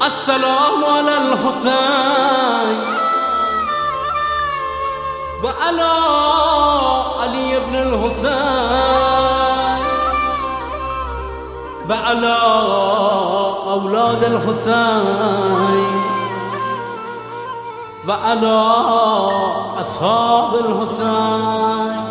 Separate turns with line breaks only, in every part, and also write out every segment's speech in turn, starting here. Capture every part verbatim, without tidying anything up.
السلام علی الحسین و علی علی ابن الحسین و علی اولاد الحسین و علی اصحاب الحسین.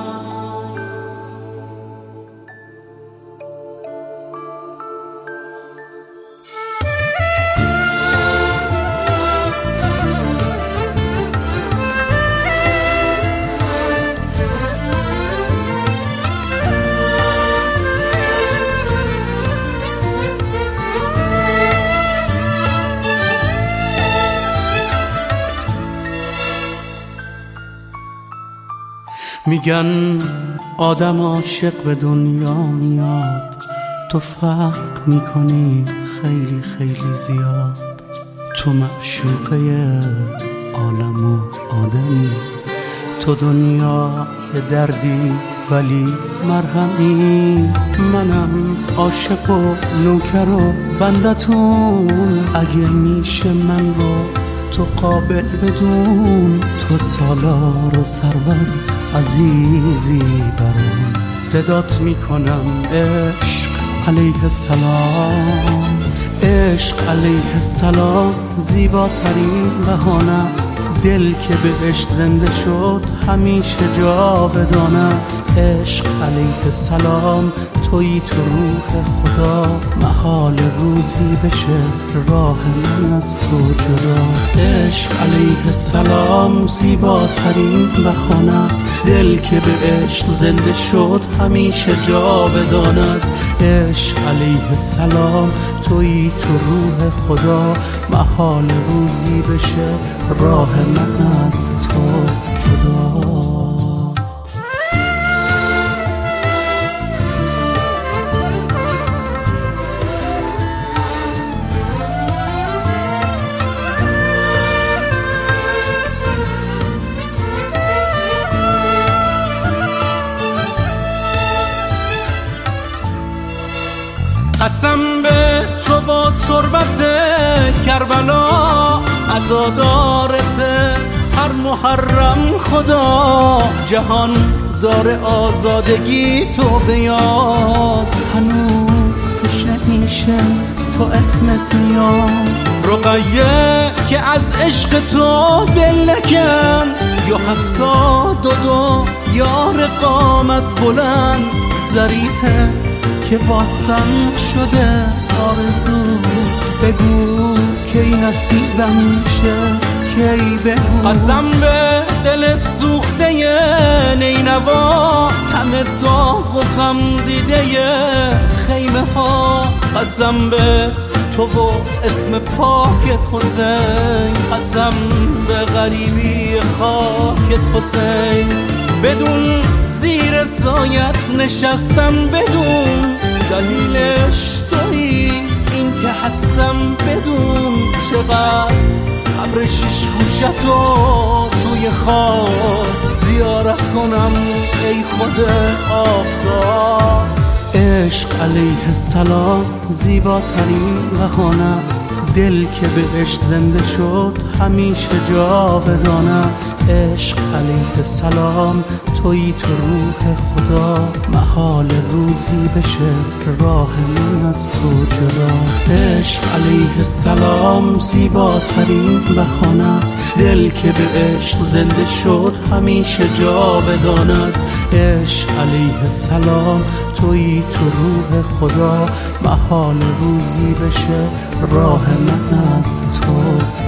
میگن آدم عاشق به دنیا میاد، تو فرق میکنی خیلی خیلی زیاد. تو معشوقه عالم و آدمی، تو دنیا یه دردی ولی مرهمی. منم عاشق و نوکر و بندتون، اگه میشه من رو تو قابل بدون. تو سالار و سرور عزیزی برام، صدات میکنم عشق علیه السلام. عشق علیه السلام زیباترین بهانه است، دل که به عشق زنده شد همیشه جاودانه است. عشق علیه السلام تویی تو روح خدا، محال روزی بشه راه من از تو جدا. عشق علیه السلام زیباترین بهانه است، دل که به عشق زنده شد همیشه جاودانه است. عشق علیه السلام تویی تو روح خدا، محال روزی بشه راه من از تو جدا.
قسم به تو با تربت کربلا، عزادارت هر محرم خدا. جهان داره آزادگی تو بیاد، هنوز تشنیشه تو اسمت میاد. رقیه که از عشق تو دل نکن، یا هفتاد و دو یار قامت بلند. ظریفه که واسم شده آرزو، بگو کی نصیبم میشه کی بگو. قسم به دل سوخته نینوا، همه داغ و غم دیده خیمه ها. قسم به تو و اسم پاکت حسین، قسم به غریبی خاکت حسین. بدون زیر سایت نشستم، بدون دلیلش تویی این که هستم. بدون چقدر قبر شیش گوشتو توی خواب زیارت کنم ای خود آفتاب.
عشق علیه السلام زیباترین بهانه است، دل که به عشق زنده شد همیشه جاودانه است. عشق علیه السلام تویی تو روح خدا، محال روزی بشه راه من از تو جدا. عشق علیه السلام زیباترین بهانه است، دل که به عشق زنده شد همیشه جاودانه است. عشق علیه السلام تویی تو روح خدا، محال روزی بشه راه من از تو